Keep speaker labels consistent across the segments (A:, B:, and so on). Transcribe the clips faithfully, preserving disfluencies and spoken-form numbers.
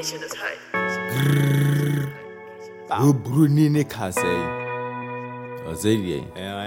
A: Oh, Bruni Nicasay. Ozelier.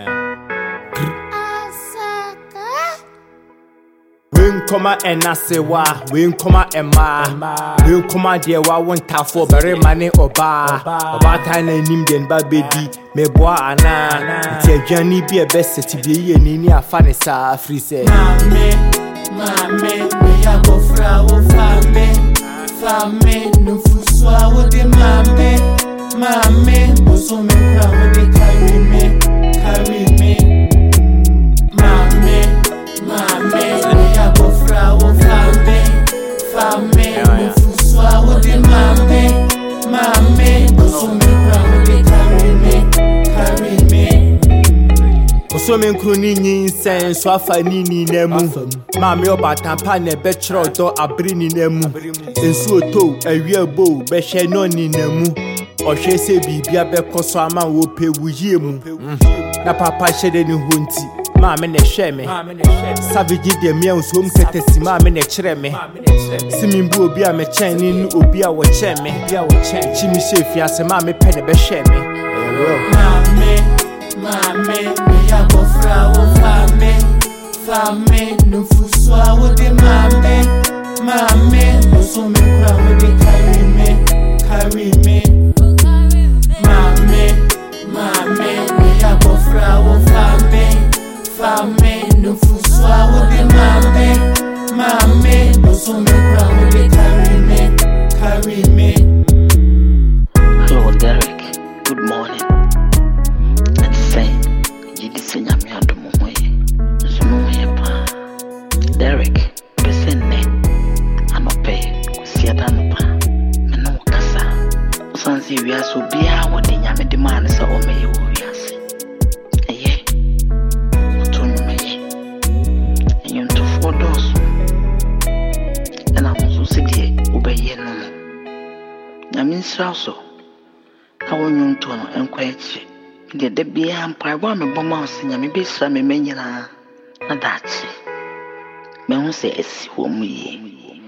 A: Win comma and Nasewa, win comma and ma, win comma dear, wa won't have for very money or bar, about time and Indian baby, me boy, Anna, tell Johnny be a best to be a nini, funny sa free say.
B: Mammy, mammy, we have a flower family, family, no food swallow the mammy, mammy, was so many crowd they carry me, carry me. Mammy, mammy, we have a flower family, family, no food swallow the mammy, mammy, was so many crowd they carry me, carry me.
A: So men crooning sense, so I nini nemu. Mammy or Batampan, a betcher or a brini nemu. And so to a real bow, beshe no ni nemu. Or she say be be a beco so a man will pay with you. Na papa shed any hunty, mamma ne shame. Savage de meals home courtesy, mamma ne chreme. Simin boo be a mechanic, or be our chairman, be our chair. Chimney chef, as a mammy penny beshame.
B: Mammy, we have a flower family, family, no food swallow the mammy, mammy, no so many crowd they carry me, carry me. Mammy, mammy, we have a flower family, family, no food swallow the mammy, mammy, no so many crowd they carry me, carry me.
C: Hello, Derek. Good morning. Derek, Besene, I'm a pay, Siatanpa, Meno Cassa. Sansi, we are so be our Dinyame demand, so may you yes. Aye, to me, and you to four doors. And I'm also city, obey no more. I mean, so, I want you to know and quite get the beer and pie one of bombs in your best some mania. And that's it. Me who say esi wo mu ye